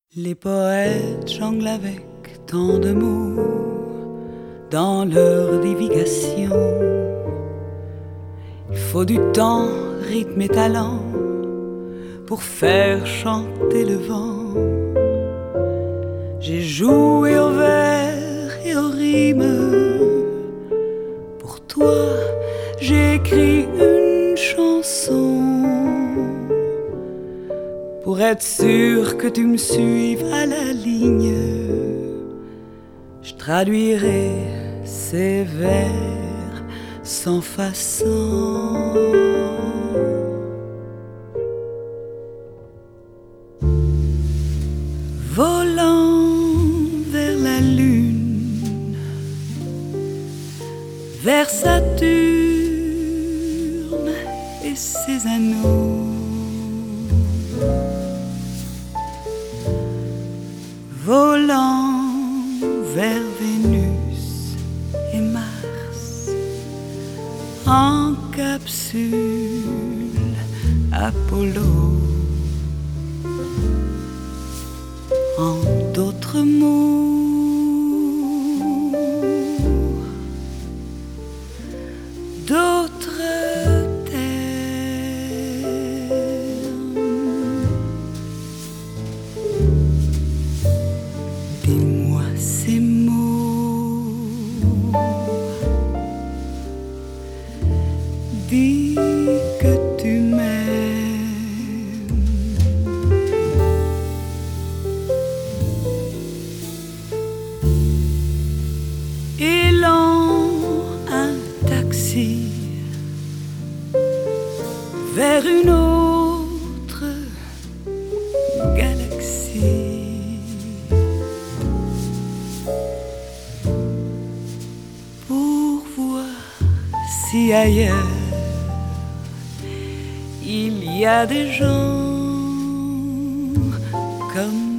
Les poètes jonglent avec tant de mots dans leur divagation. Il faut du temps, rythme et talent pour faire chanter le vent. J'ai joué au vers et aux rimes. Pour toi, j'ai écrit une chanson. Pour être sûr que tu me suives à la ligne, je traduirai ces vers sans façon. Volant vers la lune, vers Saturne et ses anneaux, volant vers Vénus et Mars, en capsule Apollo. En d'autres mots, d'autres termes, dis-moi ces mots, dis que tu m'aimes. Élan, un taxi vers une autre galaxie, pour voir si ailleurs il y a des gens comme